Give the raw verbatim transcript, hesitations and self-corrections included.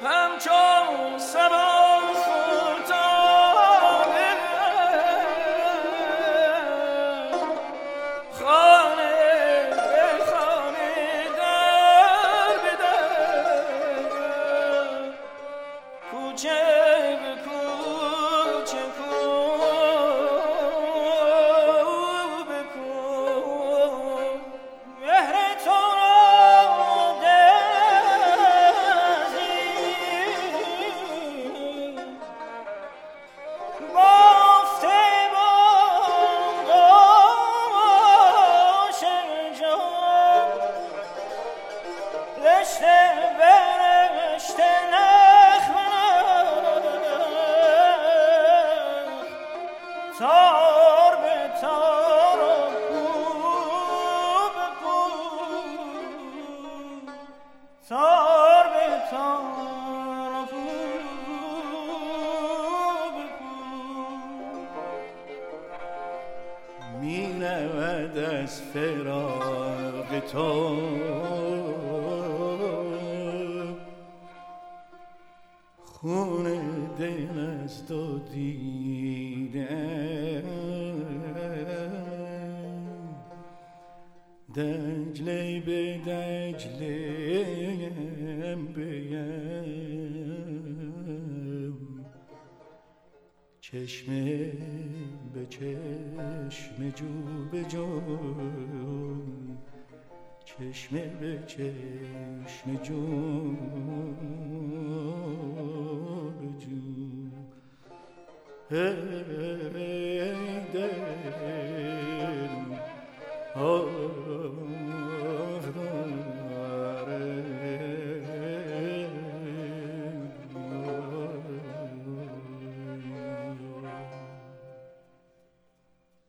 همچون سبا فتاده خانه به خانه در به در کوچه به کوچه کو به کو مهر تو تار به تار و کو به کو تار به تار و کو به کو می رود از فراق تو خون دل از تو دیدم دجله به دجله‌ام بیم چشمه به چشم جو به جو چشمه به چشم جو به جو ای دل